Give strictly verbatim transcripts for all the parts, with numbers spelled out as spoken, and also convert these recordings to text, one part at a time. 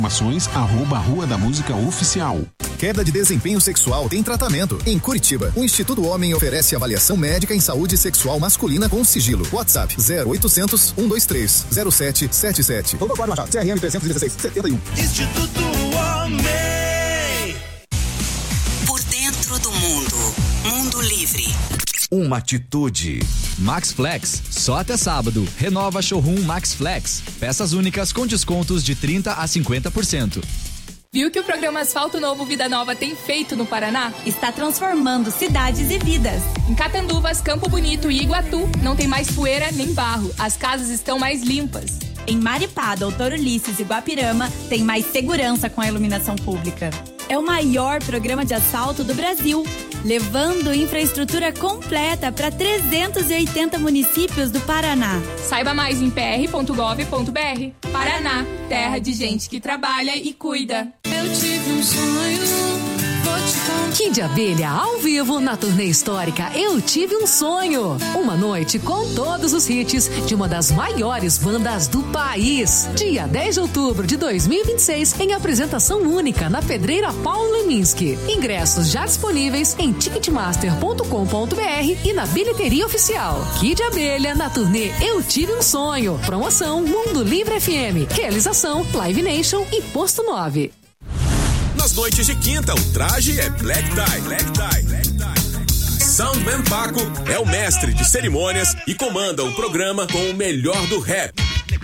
Informações arroba Rua da Música Oficial. Queda de desempenho sexual tem tratamento. Em Curitiba, o Instituto Homem oferece avaliação médica em saúde sexual masculina com sigilo. WhatsApp zero oitocentos, cento e vinte e três, zero sete sete sete. Doutor Cláudio Machado, C R M trezentos e dezesseis, setenta e um. Instituto Homem. Por dentro do mundo. Mundo livre. Uma atitude. Max Flex, só até sábado. Renova showroom Max Flex. Peças únicas com descontos de trinta a cinquenta por cento. Viu que o programa Asfalto Novo Vida Nova tem feito no Paraná? Está transformando cidades e vidas. Em Catanduvas, Campo Bonito e Iguatu, não tem mais poeira nem barro. As casas estão mais limpas. Em Maripá, Doutor Ulisses e Guapirama, tem mais segurança com a iluminação pública. É o maior programa de asfalto do Brasil, levando infraestrutura completa para trezentos e oitenta municípios do Paraná. Saiba mais em p r ponto gov ponto b r. Paraná, terra de gente que trabalha e cuida. Eu tive um sonho. Kid Abelha ao vivo na turnê histórica Eu Tive um Sonho. Uma noite com todos os hits de uma das maiores bandas do país. Dia dez de outubro de dois mil e vinte e seis, em apresentação única na Pedreira Paulo Leminski. Ingressos já disponíveis em ticketmaster ponto com ponto b r e na bilheteria oficial. Kid Abelha na turnê Eu Tive um Sonho. Promoção Mundo Livre F M. Realização Live Nation e Posto nove. Nas noites de quinta, o traje é Black Tie. Black Tie. Black Tie. Soundman Paco é o mestre de cerimônias e comanda o programa com o melhor do rap.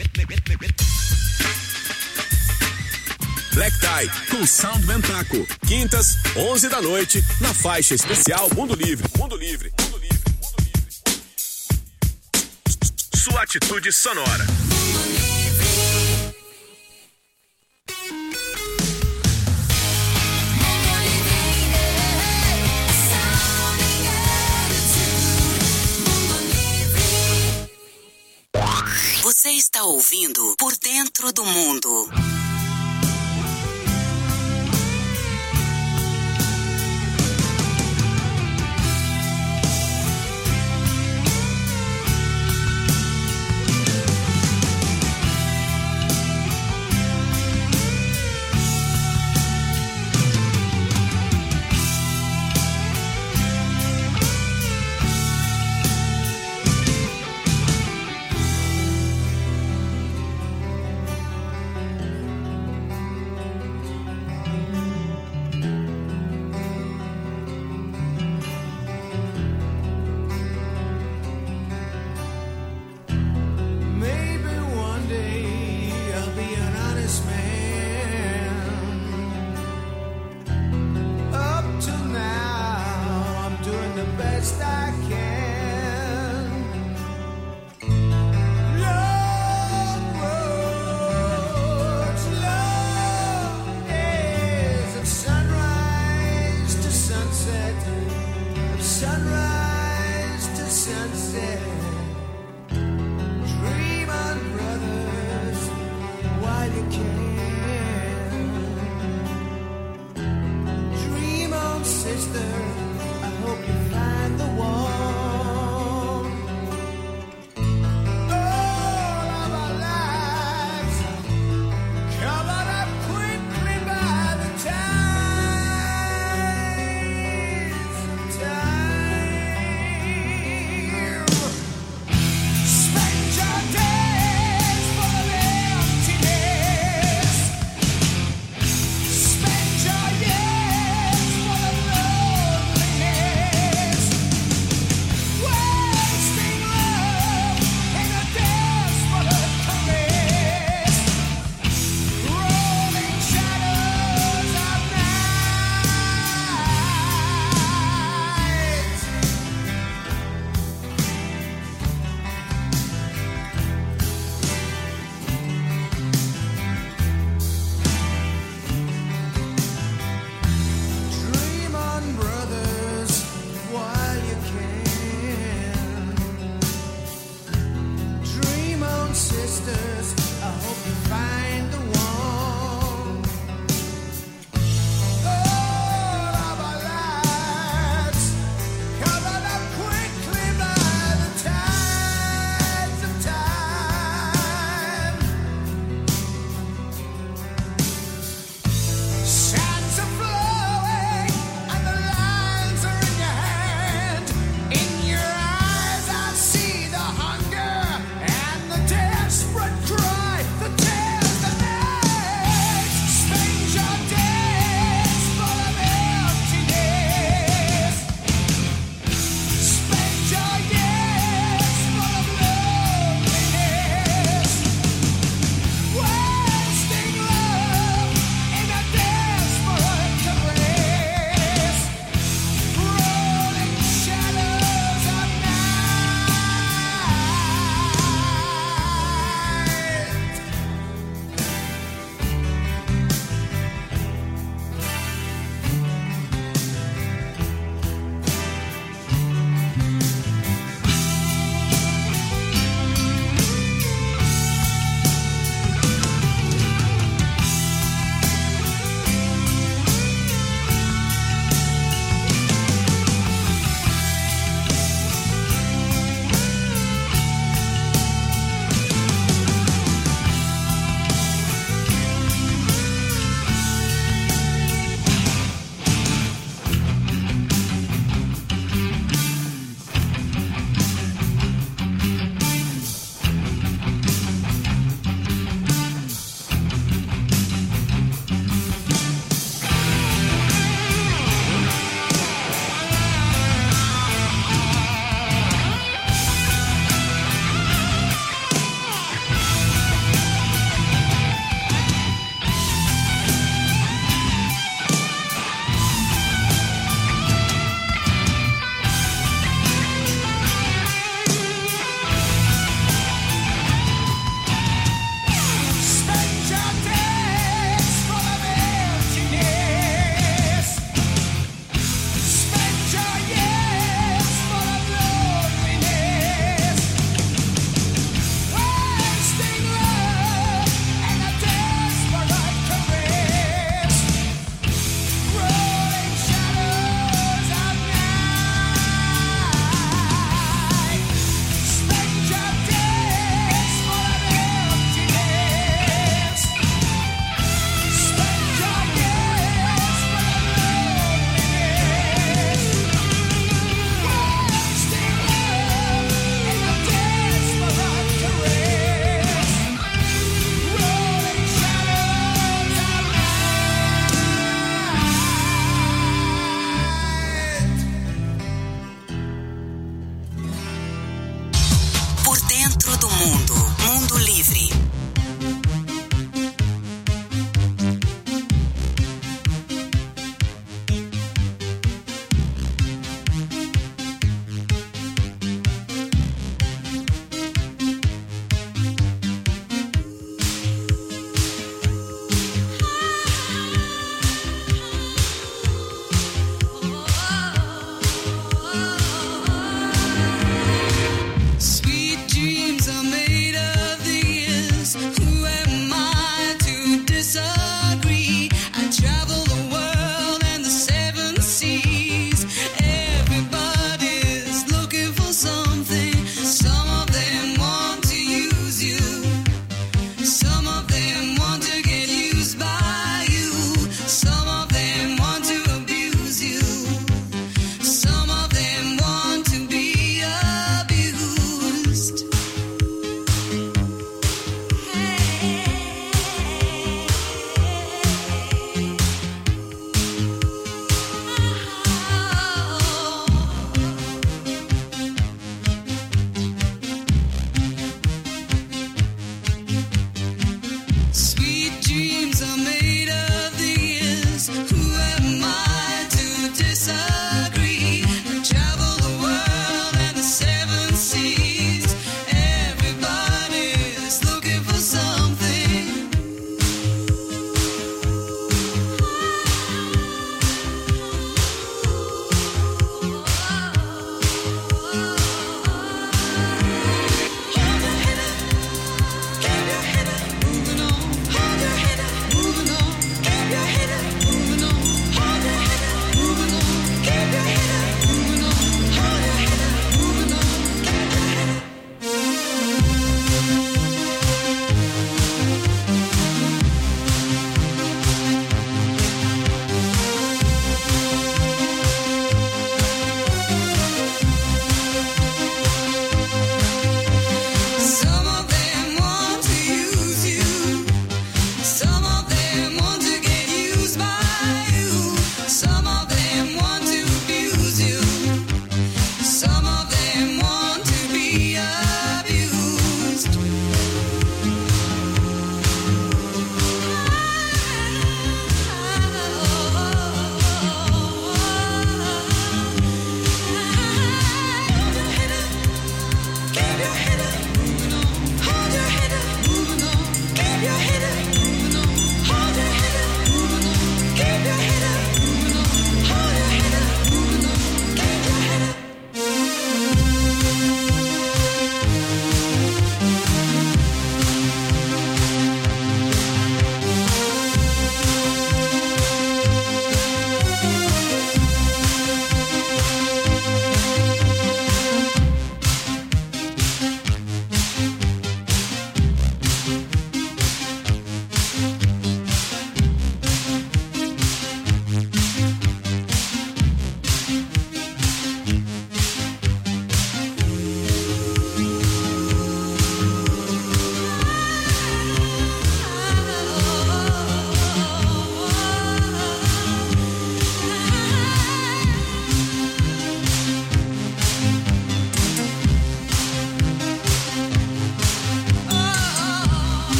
Black Tie com Soundman Paco. Quintas, onze da noite, na faixa especial Mundo Livre. Mundo Livre. Mundo Livre. Mundo Livre. Sua atitude sonora. Você está ouvindo Por Dentro do Mundo.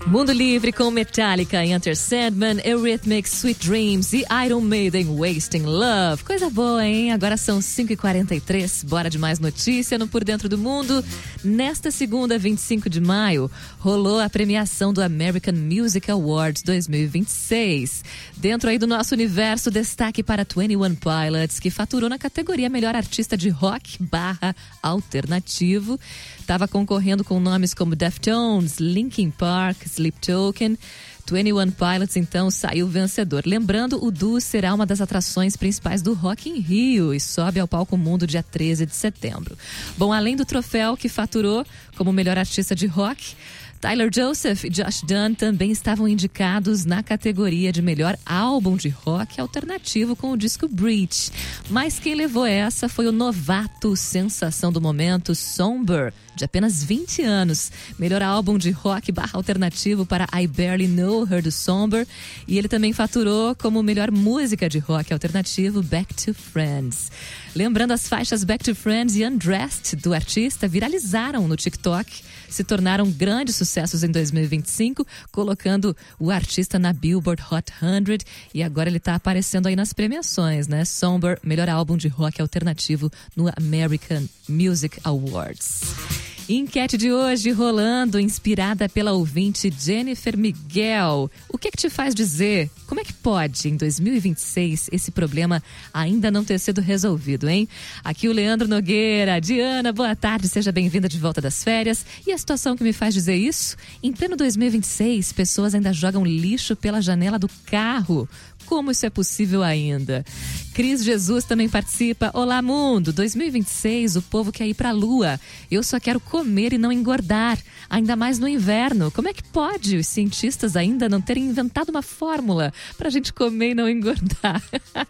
Mundo Livre com Metallica, Enter Sandman, Eurythmics, Sweet Dreams e Iron Maiden, Wasting Love. Coisa boa, hein? Agora são cinco e quarenta e três, bora de mais notícia no Por Dentro do Mundo. Nesta segunda, vinte e cinco de maio, rolou a premiação do American Music Awards dois mil e vinte e seis. Dentro aí do nosso universo, destaque para Twenty One Pilots, que faturou na categoria Melhor Artista de Rock barra Alternativo. Estava concorrendo com nomes como Deftones, Linkin Park, Sleep Token. Twenty One Pilots, então, saiu vencedor. Lembrando, o duo será uma das atrações principais do Rock in Rio e sobe ao palco Mundo dia treze de setembro. Bom, além do troféu que faturou como melhor artista de rock, Tyler Joseph e Josh Dun também estavam indicados na categoria de melhor álbum de rock alternativo com o disco Breach. Mas quem levou essa foi o novato sensação do momento, Somber, de apenas vinte anos. Melhor álbum de rock barra alternativo para I Barely Know Her, do Somber. E ele também faturou como melhor música de rock alternativo Back to Friends. Lembrando, as faixas Back to Friends e Undressed do artista viralizaram no TikTok, se tornaram grandes sucessos em dois mil e vinte e cinco, colocando o artista na Billboard Hot cem, e agora ele está aparecendo aí nas premiações, né? Somber, melhor álbum de rock alternativo no American Music Awards. Enquete de hoje rolando, inspirada pela ouvinte Jennifer Miguel. O que é que te faz dizer? Como é que pode, em dois mil e vinte e seis, esse problema ainda não ter sido resolvido, hein? Aqui o Leandro Nogueira. Diana, boa tarde, seja bem-vinda de volta das férias. E a situação que me faz dizer isso? Em pleno dois mil e vinte e seis, pessoas ainda jogam lixo pela janela do carro. Como isso é possível ainda? Cris Jesus também participa. Olá, mundo! dois mil e vinte e seis, o povo quer ir pra lua. Eu só quero comer e não engordar. Ainda mais no inverno. Como é que pode os cientistas ainda não terem inventado uma fórmula pra gente comer e não engordar?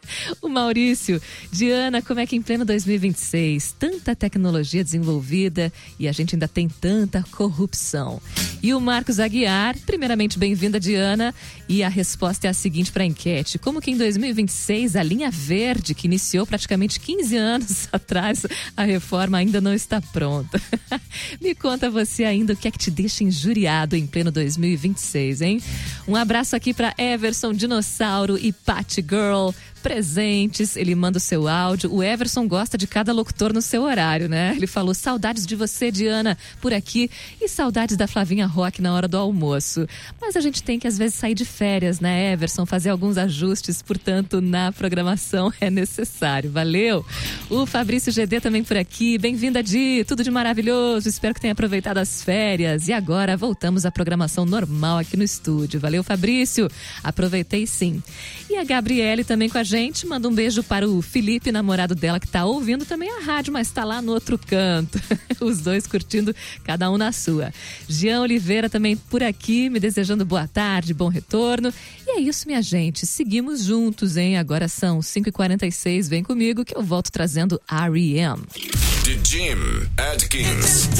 O Maurício. Diana, como é que em pleno dois mil e vinte e seis, tanta tecnologia desenvolvida e a gente ainda tem tanta corrupção? E o Marcos Aguiar. Primeiramente, bem-vinda, Diana. E a resposta é a seguinte para a enquete. Como que em dois mil e vinte e seis a linha verde, que iniciou praticamente quinze anos atrás, a reforma ainda não está pronta? Me conta você ainda o que é que te deixa injuriado em pleno dois mil e vinte e seis, hein? Um abraço aqui para Everson Dinossauro e Patty Girl, presentes. Ele manda o seu áudio. O Everson gosta de cada locutor no seu horário, né? Ele falou: saudades de você, Diana, por aqui, e saudades da Flavinha Rock na hora do almoço. Mas a gente tem que às vezes sair de férias, né, Everson? Fazer alguns ajustes, portanto, na programação é necessário. Valeu! O Fabrício G D também por aqui. Bem-vinda, Di! Tudo de maravilhoso. Espero que tenha aproveitado as férias. E agora voltamos à programação normal aqui no estúdio. Valeu, Fabrício! Aproveitei sim. E a Gabriele também com a gente. Manda um beijo para o Felipe, namorado dela, que está ouvindo também a rádio, mas está lá no outro canto. Os dois curtindo, cada um na sua. Jean Oliveira também por aqui, me desejando boa tarde, bom retorno. E é isso, minha gente. Seguimos juntos, hein? Agora são cinco e quarenta e seis. Vem comigo que eu volto trazendo R E M. The Jim Adkins.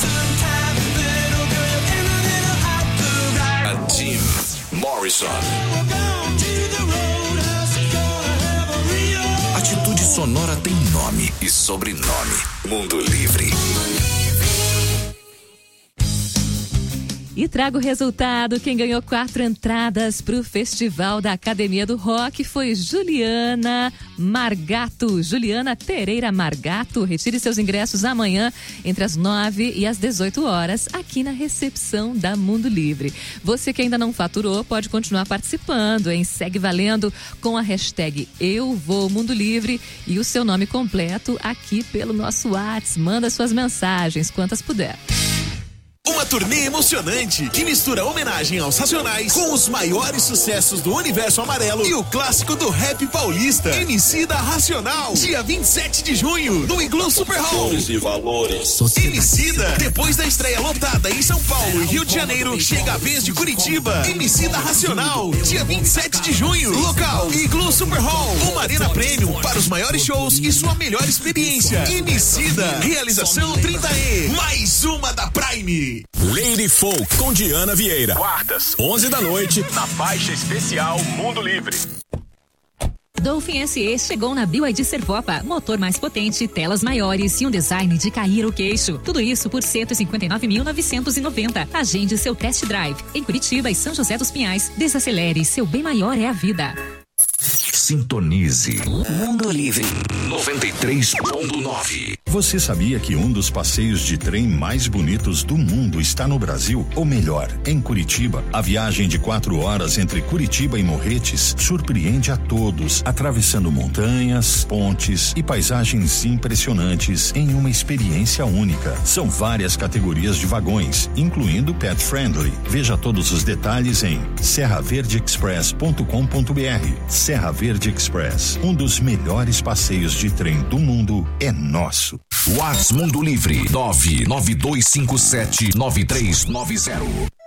A Jim Morrison. Atitude sonora tem nome e sobrenome. Mundo Livre. E trago o resultado. Quem ganhou quatro entradas para o Festival da Academia do Rock foi Juliana Margato. Juliana Pereira Margato. Retire seus ingressos amanhã entre as nove e as dezoito horas aqui na recepção da Mundo Livre. Você que ainda não faturou pode continuar participando, hein? Segue valendo com a hashtag Eu Vou Mundo Livre e o seu nome completo aqui pelo nosso WhatsApp. Manda suas mensagens, quantas puder. Uma turnê emocionante que mistura homenagem aos Racionais com os maiores sucessos do universo amarelo e o clássico do rap paulista. Emicida Racional, dia vinte e sete de junho, no Iglu Super Hall. E valores. Emicida, depois da estreia lotada em São Paulo e Rio de Janeiro, chega a vez de Curitiba. Emicida Racional, dia vinte e sete de junho, local Iglu Super Hall, uma arena premium para os maiores shows e sua melhor experiência. Emicida, realização trinta E, mais uma da Prime. Lady Folk com Diana Vieira. Quartas, onze da noite, na faixa especial Mundo Livre. Dolphin S E chegou na B Y D Servopa. Motor mais potente, telas maiores e um design de cair o queixo. Tudo isso por cento e cinquenta e nove mil novecentos e noventa. Agende seu test drive. Em Curitiba e São José dos Pinhais. Desacelere, seu bem maior é a vida. Sintonize Mundo Livre noventa e três ponto nove. Você sabia que um dos passeios de trem mais bonitos do mundo está no Brasil? Ou melhor, em Curitiba. A viagem de quatro horas entre Curitiba e Morretes surpreende a todos, atravessando montanhas, pontes e paisagens impressionantes em uma experiência única. São várias categorias de vagões, incluindo pet friendly. Veja todos os detalhes em serra verde express ponto com ponto br. Serra Verde Express, um dos melhores passeios de trem do mundo, é nosso. Whats Mundo Livre nove nove dois cinco sete nove três nove zero.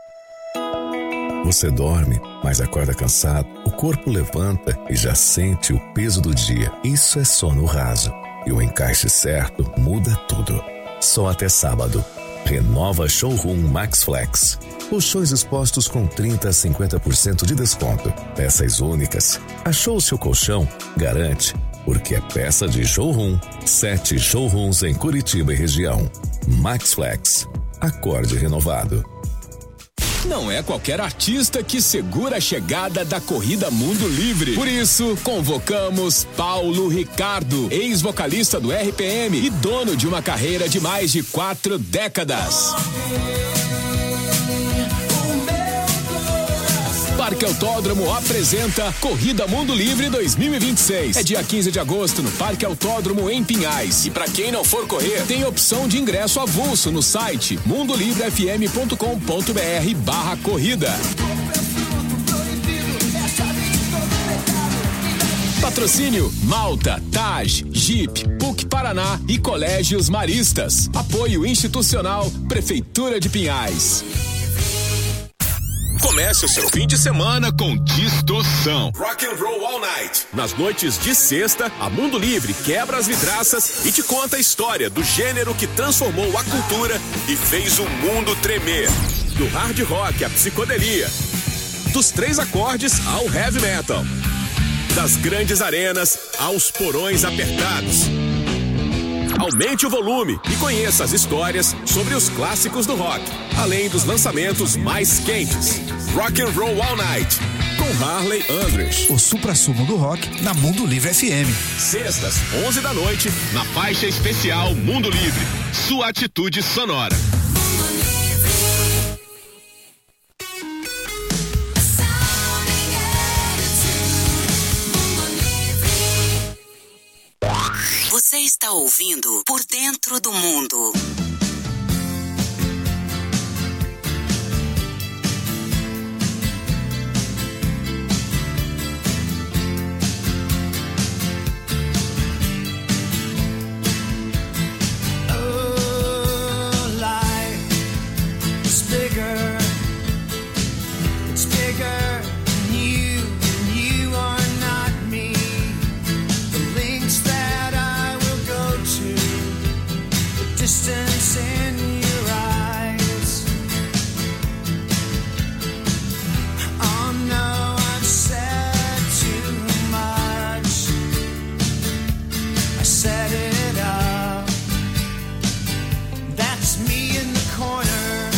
Você dorme, mas acorda cansado, o corpo levanta e já sente o peso do dia. Isso é sono raso. E o encaixe certo muda tudo. Só até sábado. Renova Showroom Max Flex. Colchões expostos com trinta a cinquenta por cento de desconto. Peças únicas. Achou o seu colchão? Garante. Porque é peça de showroom. Sete showrooms em Curitiba e região. Max Flex. Acorde renovado. Não é qualquer artista que segura a chegada da Corrida Mundo Livre. Por isso, convocamos Paulo Ricardo, ex-vocalista do R P M e dono de uma carreira de mais de quatro décadas. Parque Autódromo apresenta Corrida Mundo Livre dois mil e vinte e seis. É dia quinze de agosto no Parque Autódromo em Pinhais. E para quem não for correr, tem opção de ingresso avulso no site mundo livre f m ponto com ponto b r barra corrida. Patrocínio Malta, Taj, Jeep, P U C Paraná e Colégios Maristas. Apoio institucional Prefeitura de Pinhais. Comece o seu fim de semana com distorção. Rock and Roll All Night. Nas noites de sexta, a Mundo Livre quebra as vidraças e te conta a história do gênero que transformou a cultura e fez o mundo tremer. Do hard rock à psicodelia, dos três acordes ao heavy metal, das grandes arenas aos porões apertados. Aumente o volume e conheça as histórias sobre os clássicos do rock, além dos lançamentos mais quentes. Rock and Roll All Night, com Harley Andrews. O suprassumo do rock na Mundo Livre F M. Sextas, onze da noite, na faixa especial Mundo Livre. Sua atitude sonora. Você está ouvindo Por Dentro do Mundo. Distance in your eyes. Oh no, I've said too much. I set it up. That's me in the corner.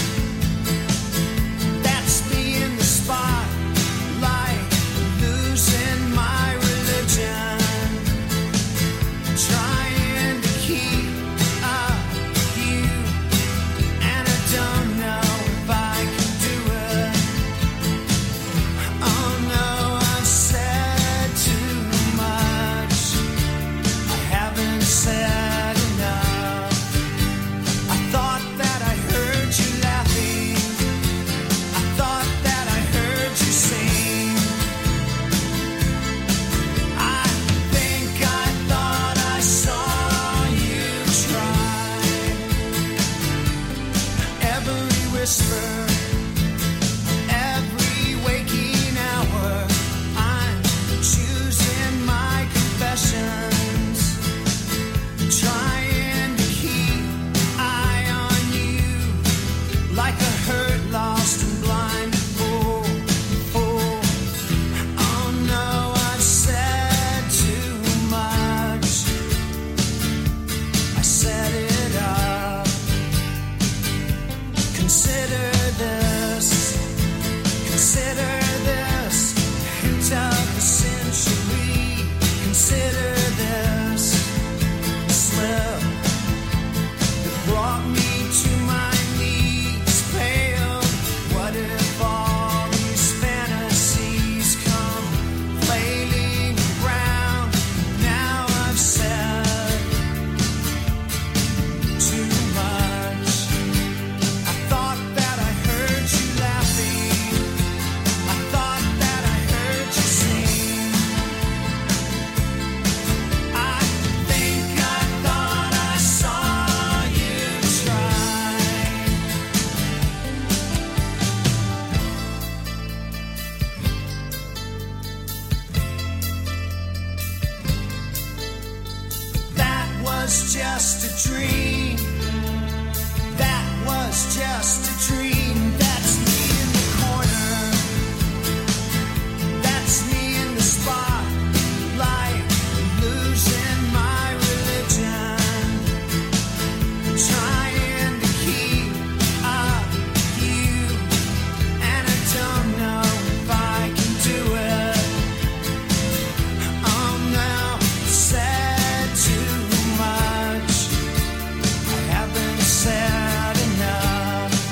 That's me in the spotlight, losing my religion, trying to keep up. was just a dream. That was just a dream. That's me in the corner. That's me in the spotlight, losing my religion, trying to keep up with you, and I don't know if I can do it. Oh no, said too much. I haven't said enough.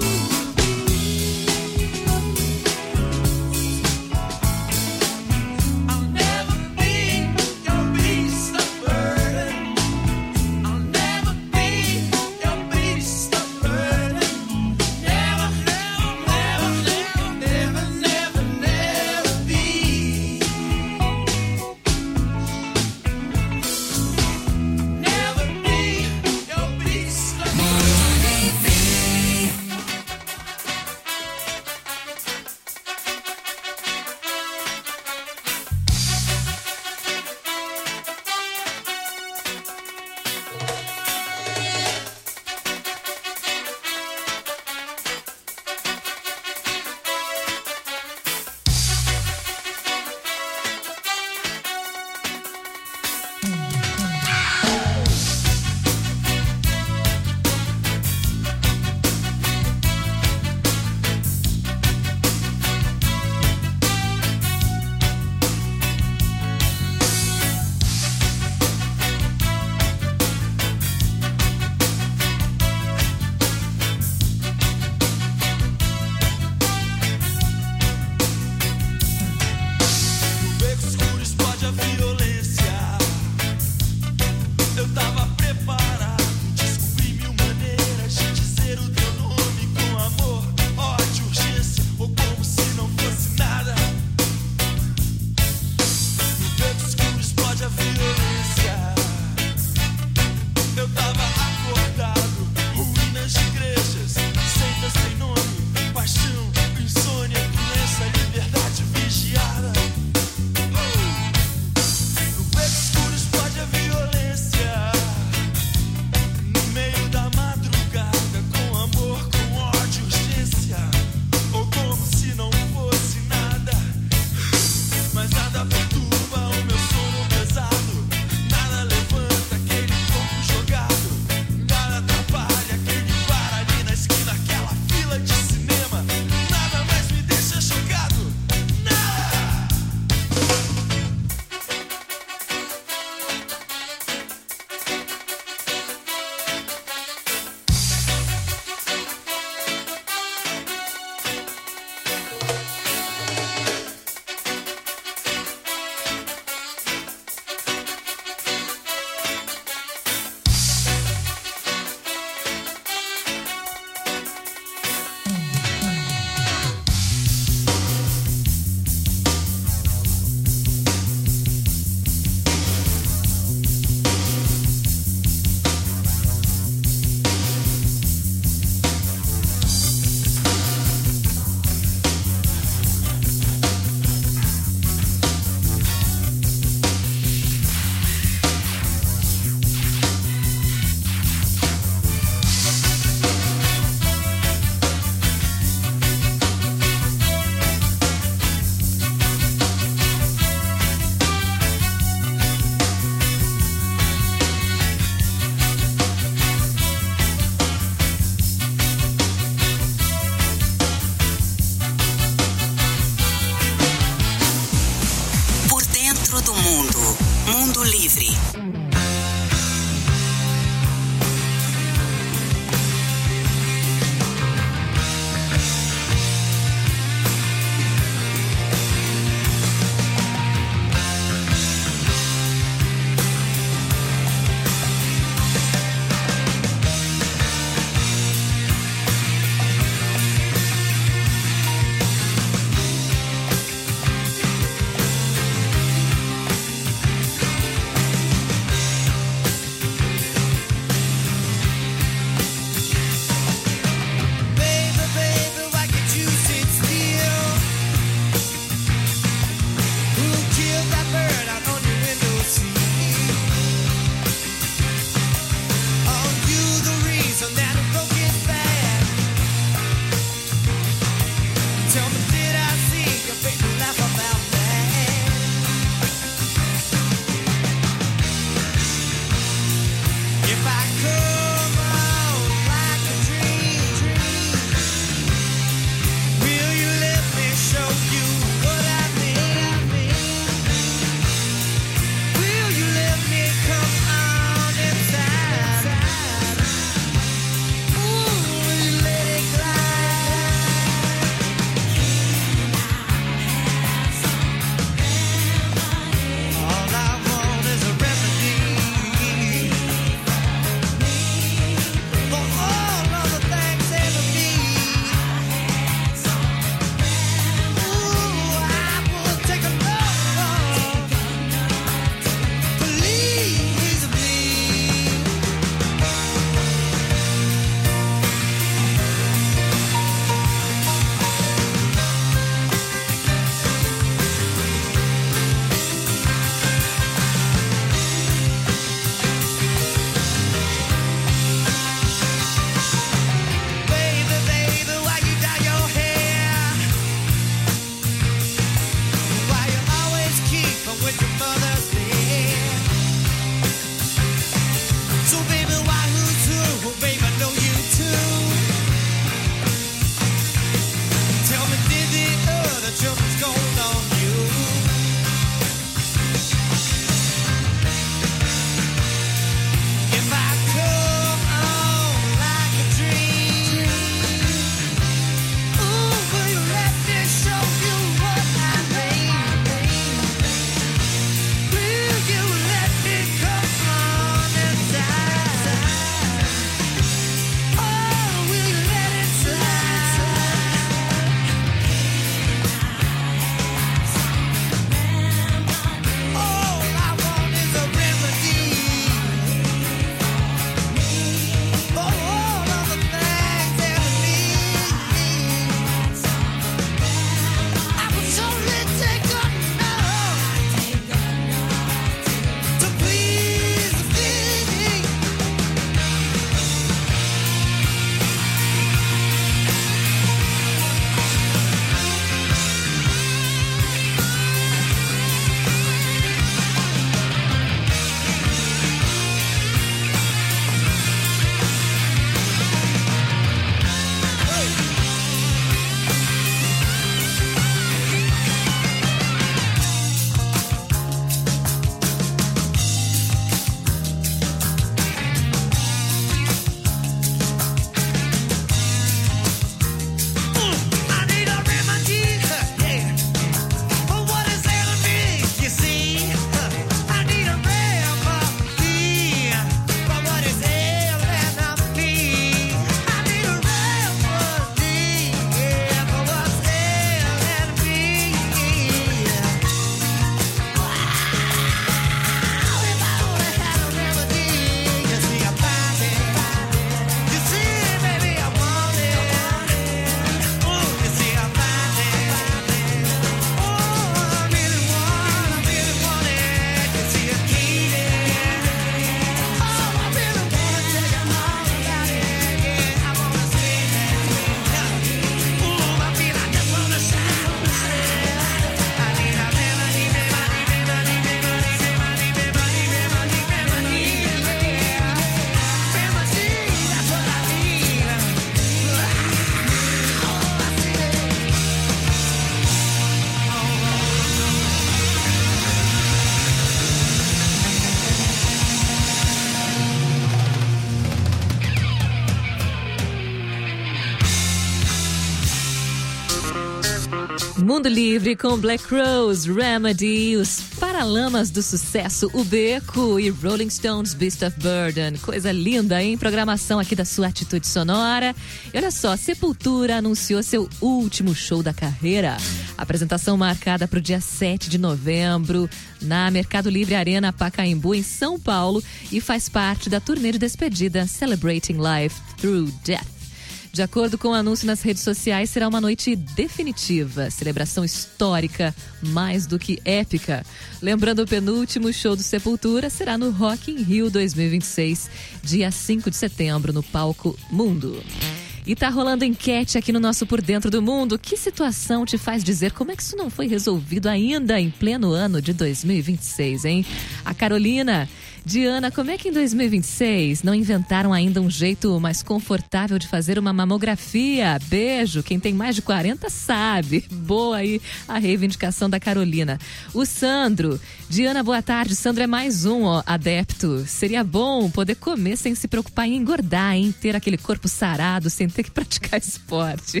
Mundo Livre com Black Rose, Remedy, os Paralamas do Sucesso, o Beco e Rolling Stones, Beast of Burden. Coisa linda, hein? Programação aqui da sua Atitude Sonora. E olha só, Sepultura anunciou seu último show da carreira. Apresentação marcada para o dia sete de novembro na Mercado Livre Arena Pacaembu, em São Paulo, e faz parte da turnê de despedida Celebrating Life Through Death. De acordo com o anúncio nas redes sociais, será uma noite definitiva, celebração histórica, mais do que épica. Lembrando, o penúltimo show do Sepultura será no Rock in Rio dois mil e vinte e seis, dia cinco de setembro, no palco Mundo. E tá rolando enquete aqui no nosso Por Dentro do Mundo. Que situação te faz dizer como é que isso não foi resolvido ainda em pleno ano de dois mil e vinte e seis, hein? A Carolina... Diana, como é que em dois mil e vinte e seis não inventaram ainda um jeito mais confortável de fazer uma mamografia? Beijo, quem tem mais de quarenta sabe. Boa aí a reivindicação da Carolina. O Sandro, Diana, boa tarde. Sandro é mais um, ó, adepto. Seria bom poder comer sem se preocupar em engordar, em ter aquele corpo sarado, sem ter que praticar esporte.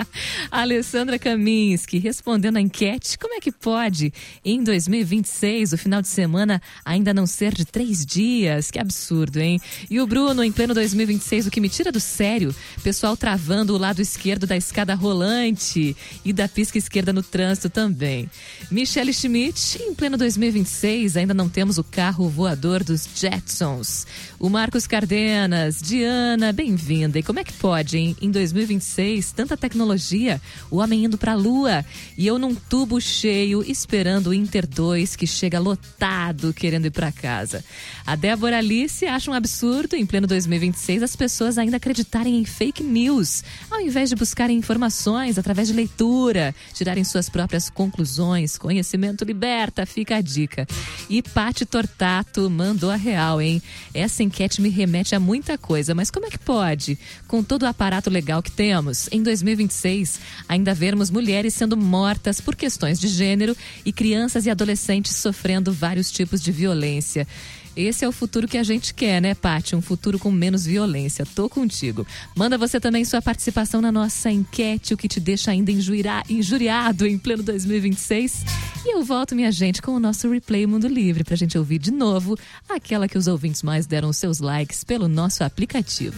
A Alessandra Kaminski, respondendo a enquete, como é que pode em dois mil e vinte e seis o final de semana ainda não ser de três dias? Que absurdo, hein? E o Bruno, em pleno dois mil e vinte e seis, o que me tira do sério, pessoal travando o lado esquerdo da escada rolante e da pista esquerda no trânsito também. Michele Schmidt, em pleno dois mil e vinte e seis, ainda não temos o carro voador dos Jetsons. O Marcos Cardenas, Diana, bem-vinda. E como é que pode, hein? Em dois mil e vinte e seis, tanta tecnologia, o homem indo pra lua e eu num tubo cheio esperando o Inter dois que chega lotado querendo ir pra casa. A Débora Alice acha um absurdo, em pleno dois mil e vinte e seis, as pessoas ainda acreditarem em fake news, ao invés de buscarem informações através de leitura, tirarem suas próprias conclusões. Conhecimento liberta, fica a dica. E Pati Tortato mandou a real, hein? Essa enquete me remete a muita coisa, mas como é que pode, com todo o aparato legal que temos, em dois mil e vinte e seis, ainda vermos mulheres sendo mortas por questões de gênero e crianças e adolescentes sofrendo vários tipos de violência? Esse é o futuro que a gente quer, né, Paty? Um futuro com menos violência. Tô contigo. Manda você também sua participação na nossa enquete, o que te deixa ainda injuriar, injuriado em pleno dois mil e vinte e seis. E eu volto, minha gente, com o nosso Replay Mundo Livre, pra gente ouvir de novo aquela que os ouvintes mais deram os seus likes pelo nosso aplicativo.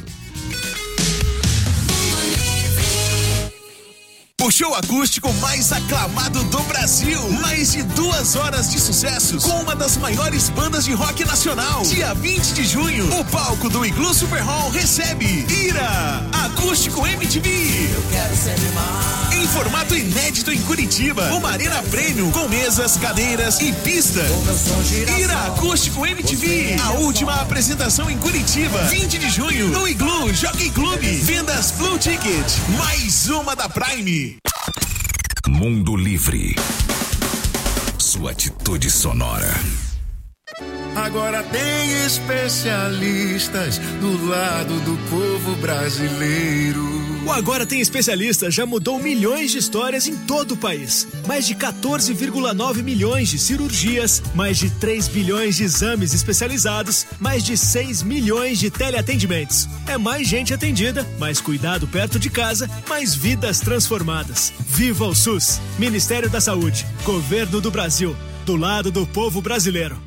O show acústico mais aclamado do Brasil. Mais de duas horas de sucessos com uma das maiores bandas de rock nacional. Dia vinte de junho, o palco do Iglu Super Hall recebe Ira, Acústico M T V. Eu quero ser demais. Em formato inédito em Curitiba. Uma arena premium com mesas, cadeiras e pista. Ira, Acústico M T V. A última apresentação em Curitiba. vinte de junho, no Iglu Jockey Club. Vendas Blue Ticket. Mais uma da Prime. Mundo Livre. Sua atitude sonora. Agora tem especialistas do lado do povo brasileiro. O Agora Tem Especialistas já mudou milhões de histórias em todo o país. Mais de quatorze vírgula nove milhões de cirurgias, mais de três bilhões de exames especializados, mais de seis milhões de teleatendimentos. É mais gente atendida, mais cuidado perto de casa, mais vidas transformadas. Viva o SUS! Ministério da Saúde, Governo do Brasil, do lado do povo brasileiro.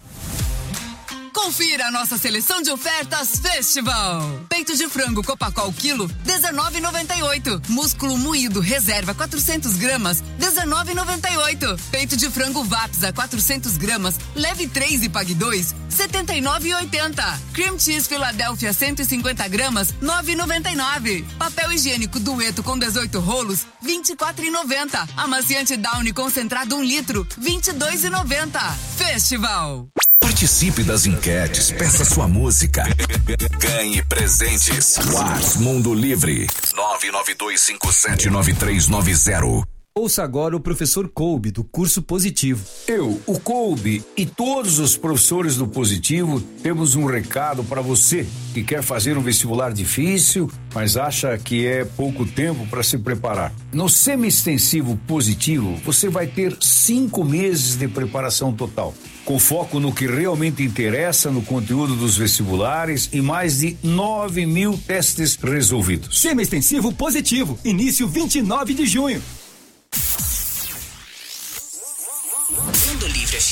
Confira a nossa seleção de ofertas Festival. Peito de frango Copacol quilo, dezenove reais e noventa e oito centavos. Músculo moído reserva quatrocentas gramas, dezenove reais e noventa e oito centavos. Peito de frango Vapsa quatrocentas gramas, leve três e pague dois, setenta e nove reais e oitenta centavos. Cream Cheese Philadelphia cento e cinquenta gramas, nove reais e noventa e nove centavos. Papel higiênico Dueto com dezoito rolos, vinte e quatro reais e noventa centavos. Amaciante Downy concentrado um litro, vinte e dois reais e noventa centavos. Festival. Participe das enquetes, peça sua música, ganhe presentes. WhatsApp Mundo Livre nove nove dois cinco sete nove três nove zero. Ouça agora o professor Kolbe, do curso Positivo. Eu, o Kolbe e todos os professores do Positivo temos um recado para você que quer fazer um vestibular difícil, mas acha que é pouco tempo para se preparar. No semi-extensivo Positivo, você vai ter cinco meses de preparação total, com foco no que realmente interessa no conteúdo dos vestibulares e mais de nove mil testes resolvidos. Semi-extensivo Positivo, início vinte e nove de junho.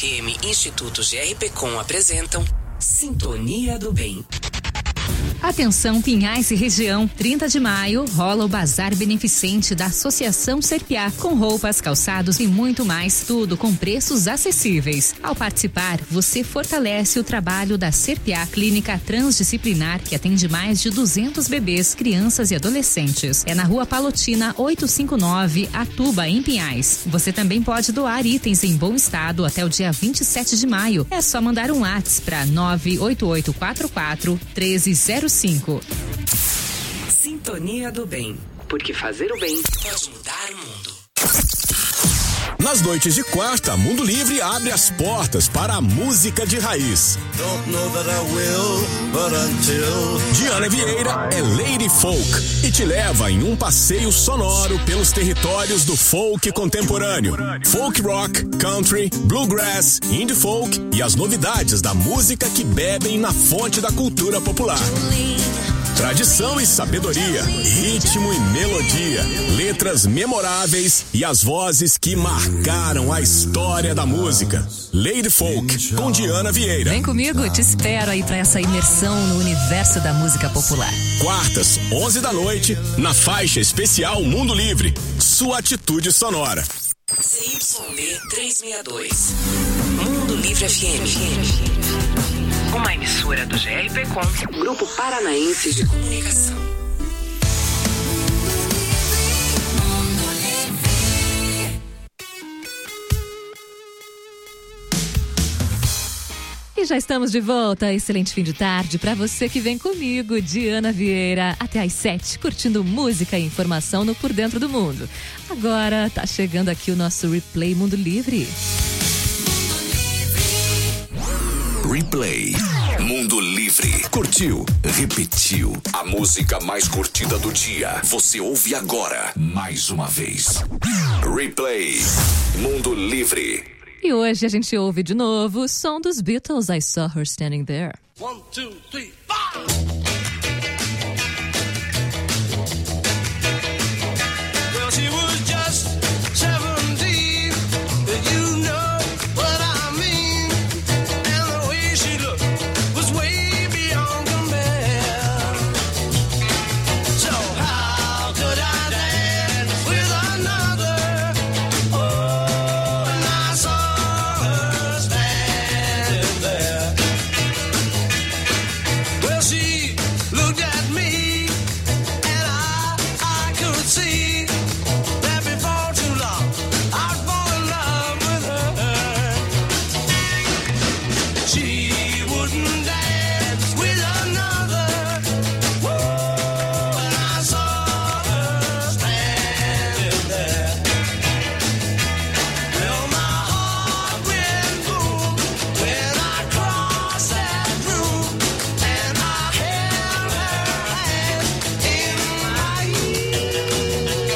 M e Instituto G R P Com apresentam Sintonia do Bem. Atenção Pinhais e região, trinta de maio rola o Bazar Beneficente da Associação Serpiá, com roupas, calçados e muito mais, tudo com preços acessíveis. Ao participar, você fortalece o trabalho da Serpiá Clínica Transdisciplinar, que atende mais de duzentos bebês, crianças e adolescentes. É na Rua Palotina oitocentos e cinquenta e nove, Atuba, em Pinhais. Você também pode doar itens em bom estado até o dia vinte e sete de maio. É só mandar um WhatsApp para nove oito oito quatro quatro um três zero cinco. Sintonia do Bem, porque fazer o bem pode mudar o mundo. Nas noites de quarta, Mundo Livre abre as portas para a música de raiz. Diana Vieira é Lady Folk e te leva em um passeio sonoro pelos territórios do folk contemporâneo. Folk rock, country, bluegrass, indie folk e as novidades da música que bebem na fonte da cultura popular. Tradição e sabedoria, ritmo e melodia, letras memoráveis e as vozes que marcaram a história da música. Lady Folk, com Diana Vieira. Vem comigo, te espero aí pra essa imersão no universo da música popular. Quartas, onze da noite, na faixa especial Mundo Livre, sua atitude sonora. C Y B trezentos e sessenta e dois, Mundo Livre F M. Uma emissora do G R P Com, Grupo Paranaense de Comunicação. E já estamos de volta. Excelente fim de tarde para você que vem comigo, Diana Vieira, até às sete, curtindo música e informação no Por Dentro do Mundo. Agora tá chegando aqui o nosso Replay Mundo Livre. Replay Mundo Livre. Curtiu? Repetiu? A música mais curtida do dia. Você ouve agora, mais uma vez. Replay Mundo Livre. E hoje a gente ouve de novo o som dos Beatles, I Saw Her Standing There. One, two, three, five! Well, she was just seventeen, you know what I mean. And the way she looked was way beyond compare. So how could I dance with another? Oh, and I saw her standing there. Well, she looked at me, and I, I could see that before too long I'd fall in love with her. She wouldn't dance with another. Whoa, and I saw her standing there. Well, my heart went boom when I crossed that room, and I held her hand in mine.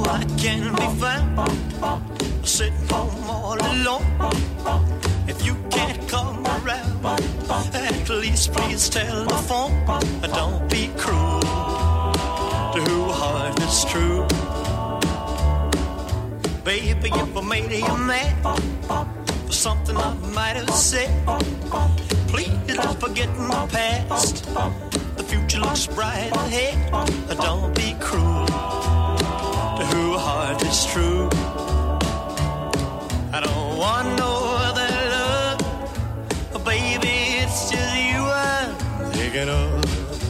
I can be found sitting home all alone. If you can't come around, at least please tell the phone. Don't be cruel to who heart is true. Baby, if I made you mad for something I might have said, please don't forget my past. The future looks bright ahead. Don't be cruel to who heart is true. I don't want no other love, baby, it's just you I'm thinking of.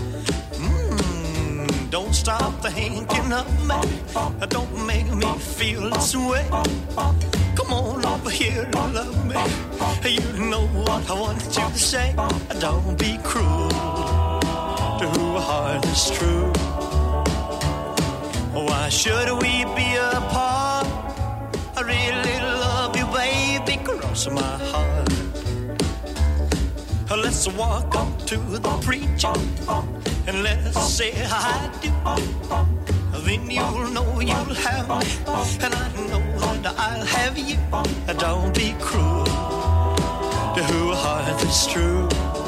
Mm, don't stop thinking of me, don't make me feel this way. Come on over here and love me, you know what I want you to say. Don't be cruel to who heart is true. Why should we be apart? I really love you, baby, cross my heart. Let's walk up to the preacher and let's say I do. Then you'll know you'll have me, and I know that I'll have you. Don't be cruel to who heart is true.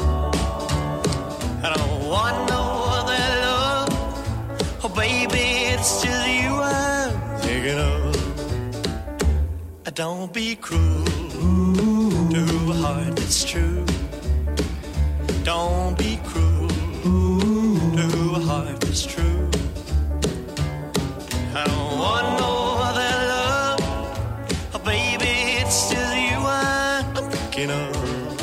I don't want no other love, oh baby, it's just you I'm thinking of. Don't be cruel to who heart is true. Don't be cruel to who heart is true. I don't want no other love, oh baby, it's just you I'm thinking of.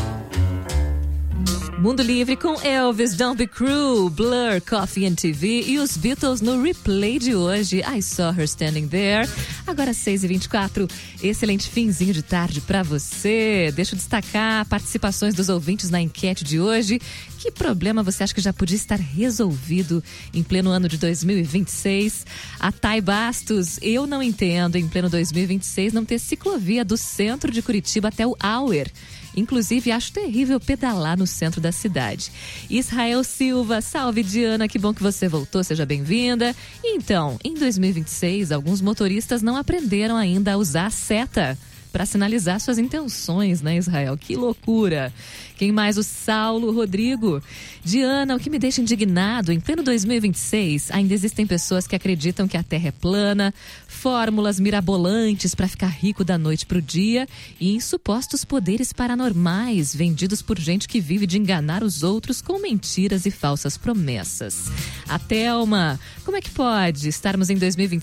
Mundo Livre com Elvis, Don't Be Cruel, Blur, Coffee and T V e os Beatles no replay de hoje. I Saw Her Standing There. Agora seis e vinte e quatro, excelente finzinho de tarde pra você. Deixa eu destacar participações dos ouvintes na enquete de hoje. Que problema você acha que já podia estar resolvido em pleno ano de dois mil e vinte e seis? A Thay Bastos, eu não entendo em pleno dois mil e vinte e seis não ter ciclovia do centro de Curitiba até o Auer. Inclusive, acho terrível pedalar no centro da cidade. Israel Silva, salve Diana, que bom que você voltou, seja bem-vinda. Então, em dois mil e vinte e seis, alguns motoristas não aprenderam ainda a usar a seta para sinalizar suas intenções, né, Israel? Que loucura! Quem mais? O Saulo Rodrigo. Diana, o que me deixa indignado, em pleno dois mil e vinte e seis, ainda existem pessoas que acreditam que a Terra é plana, fórmulas mirabolantes para ficar rico da noite pro dia e em supostos poderes paranormais vendidos por gente que vive de enganar os outros com mentiras e falsas promessas. A Thelma, como é que pode estarmos em dois mil e vinte e